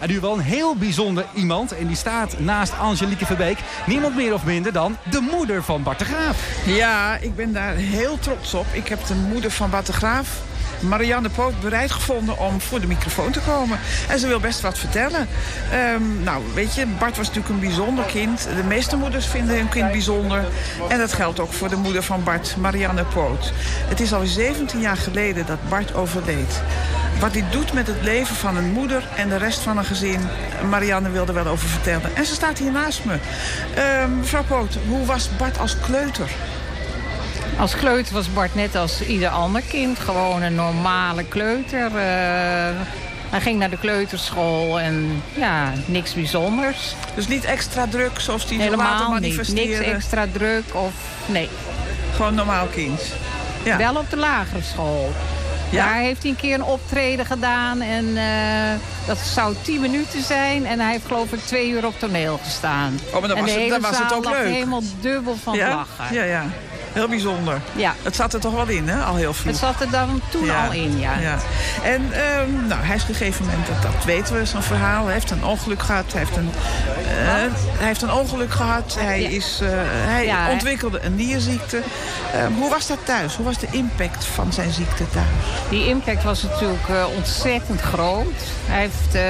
En nu wel een heel bijzonder iemand. En die staat naast Angelique Verbeek. Niemand meer of minder dan de moeder van Bart de Graaf. Ja, ik ben daar heel trots op. Ik heb de moeder van Bart de Graaf, Marianne Poot, bereid gevonden om voor de microfoon te komen. En ze wil best wat vertellen. Nou, weet je, Bart was natuurlijk een bijzonder kind. De meeste moeders vinden hun kind bijzonder. En dat geldt ook voor de moeder van Bart, Marianne Poot. Het is al 17 jaar geleden dat Bart overleed. Wat hij doet met het leven van een moeder en de rest van een gezin, Marianne wilde wel over vertellen. En ze staat hier naast me. Mevrouw Poot, hoe was Bart als kleuter? Als kleuter was Bart net als ieder ander kind. Gewoon een normale kleuter. Hij ging naar de kleuterschool en ja, niks bijzonders. Dus niet extra druk zoals die later Helemaal manifesteren? niet. Niks extra druk of nee. Gewoon normaal kind? Ja. Wel op de lagere school. Ja. Daar heeft hij een keer een optreden gedaan en dat zou 10 minuten zijn. En hij heeft geloof ik 2 uur op toneel gestaan. Oh, maar dan was het ook leuk. Helemaal dubbel van lachen. Ja, ja. Heel bijzonder. Ja. Het zat er toch wel in, hè? Al heel veel. Het zat er dan toen al in, ja. En nou, hij is op een gegeven moment, dat weten we, zijn verhaal. Hij heeft een ongeluk gehad. Hij heeft een ongeluk gehad. Hij ontwikkelde een nierziekte. Hoe was dat thuis? Hoe was de impact van zijn ziekte thuis? Die impact was natuurlijk ontzettend groot. Hij heeft,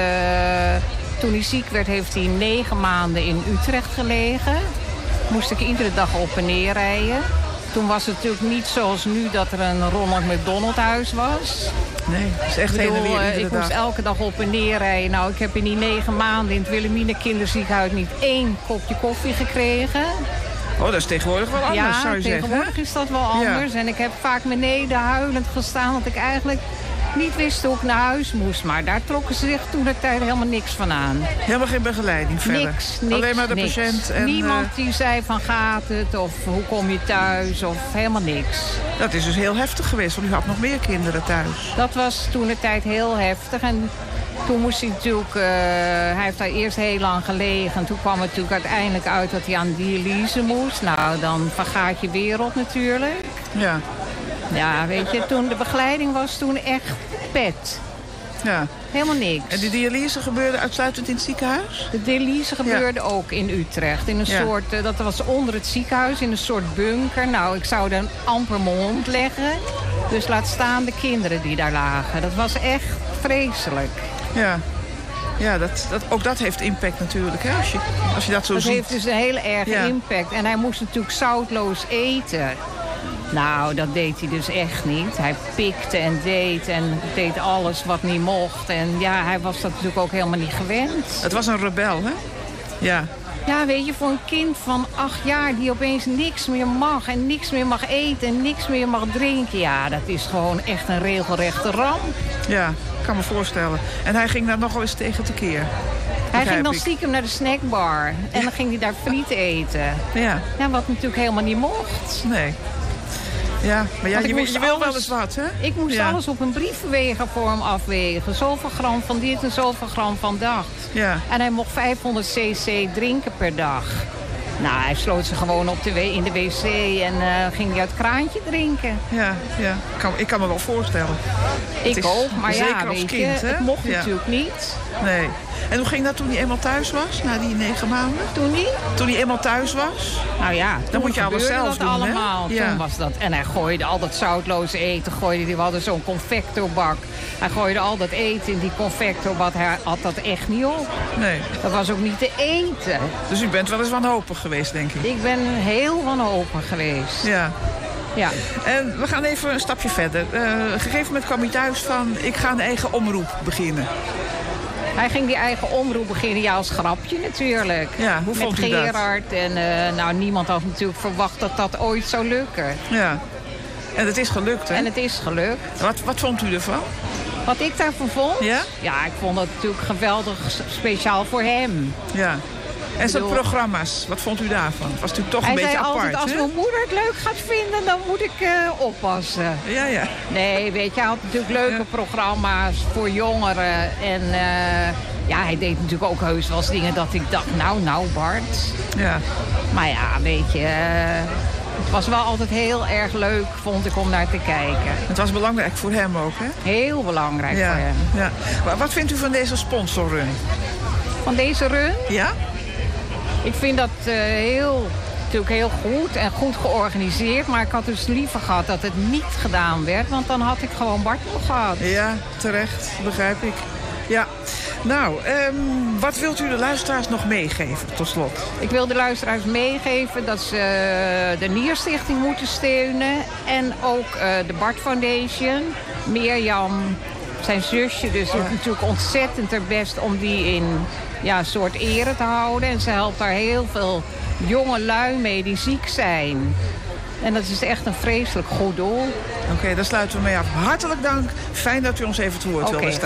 toen hij ziek werd, heeft hij 9 maanden in Utrecht gelegen. Moest ik iedere dag op en neer rijden. Toen was het natuurlijk niet zoals nu dat er een Ronald McDonald huis was. Nee, dat is echt heen en weer ik moest elke dag op en neer rijden. Nou, ik heb in die 9 maanden in het Wilhelmina Kinderziekenhuis niet 1 kopje koffie gekregen. Oh, dat is tegenwoordig wel anders, zou je zeggen. Ja, tegenwoordig is dat wel anders. Ja. En ik heb vaak beneden huilend gestaan, want ik eigenlijk niet wist hoe ik naar huis moest. Maar daar trokken ze zich toen de tijd helemaal niks van aan. Helemaal geen begeleiding verder? Niks. Alleen maar de patiënt? En, niemand die zei van gaat het of hoe kom je thuis of helemaal niks. Dat is dus heel heftig geweest, want u had nog meer kinderen thuis. Dat was toen de tijd heel heftig. En toen moest hij natuurlijk, hij heeft daar eerst heel lang gelegen. Toen kwam het natuurlijk uiteindelijk uit dat hij aan dialyse moest. Nou, dan vergaat je wereld natuurlijk. Ja. Ja, weet je, toen de begeleiding was toen echt pet. Ja. Helemaal niks. En die dialyse gebeurde uitsluitend in het ziekenhuis? De dialyse gebeurde ook in Utrecht. In een soort, dat was onder het ziekenhuis, in een soort bunker. Nou, ik zou dan amper mijn hond leggen. Dus laat staan de kinderen die daar lagen. Dat was echt vreselijk. Ja. Ja, ook dat heeft impact natuurlijk, hè? Als je dat zo ziet. Dat heeft dus een hele erge impact. En hij moest natuurlijk zoutloos eten. Nou, dat deed hij dus echt niet. Hij pikte en deed alles wat niet mocht. En ja, hij was dat natuurlijk ook helemaal niet gewend. Het was een rebel, hè? Ja. Ja, weet je, voor een kind van 8 jaar die opeens niks meer mag en niks meer mag eten en niks meer mag drinken. Ja, dat is gewoon echt een regelrechte ramp. Ja, ik kan me voorstellen. En hij ging daar nogal eens tegen tekeer. Hij ging dan stiekem naar de snackbar en dan ging hij daar friet eten. Ja. Ja, wat natuurlijk helemaal niet mocht. Nee. Ja, maar ja, je wil wel eens wat, hè? Ik moest alles op een brievenweger voor hem afwegen. Zoveel gram van dit en zoveel gram van dat. Ja. En hij mocht 500 cc drinken per dag. Nou, hij sloot ze gewoon in de wc en ging hij uit het kraantje drinken. Ja, ja. Ik kan me wel voorstellen. Ik ook, maar zeker ja, als weet kind, je, het mocht natuurlijk niet. Nee. En hoe ging dat toen hij eenmaal thuis was, na die 9 maanden? Toen hij eenmaal thuis was? Nou ja, dan moet je alles zelf doen, allemaal. Hè? Ja. Toen was dat. En hij gooide al dat zoutloze eten. We hadden zo'n confectorbak. Hij gooide al dat eten in die confectorbak. Hij had dat echt niet op. Nee. Dat was ook niet te eten. Dus u bent wel eens wanhopig geweest, denk ik? Ik ben heel wanhopig geweest. Ja. Ja. En we gaan even een stapje verder. Op een gegeven moment kwam hij thuis van, ik ga een eigen omroep beginnen. Hij ging die eigen omroep beginnen, ja, als grapje natuurlijk. Ja, hoe vond u dat? Met Gerard. En nou, niemand had natuurlijk verwacht dat dat ooit zou lukken. Ja. En het is gelukt, hè? En het is gelukt. Wat vond u ervan? Wat ik daarvan vond? Ja? Ja, ik vond het natuurlijk geweldig speciaal voor hem. Ja. En zijn programma's, wat vond u daarvan? Het was natuurlijk toch een beetje apart, hè? Hij zei altijd, als mijn moeder het leuk gaat vinden, dan moet ik oppassen. Ja, ja. Nee, weet je, hij had natuurlijk leuke programma's voor jongeren. En ja, hij deed natuurlijk ook heus wel eens dingen dat ik dacht, nou Bart. Ja. Maar ja, weet je, het was wel altijd heel erg leuk, vond ik, om naar te kijken. Het was belangrijk voor hem ook, hè? Heel belangrijk voor hem. Ja. Maar wat vindt u van deze sponsorrun? Van deze run? Ja? Ik vind dat natuurlijk heel goed en goed georganiseerd. Maar ik had dus liever gehad dat het niet gedaan werd. Want dan had ik gewoon Bart nog gehad. Ja, terecht. Begrijp ik. Ja. Nou, wat wilt u de luisteraars nog meegeven tot slot? Ik wil de luisteraars meegeven dat ze de Nierstichting moeten steunen. En ook de Bart Foundation. Mirjam, zijn zusje, dus doet natuurlijk ontzettend haar best om die in een soort ere te houden. En ze helpt daar heel veel jonge lui mee die ziek zijn. En dat is echt een vreselijk goed doel. Oké, daar sluiten we mee af. Hartelijk dank. Fijn dat u ons even te woord wilde staan.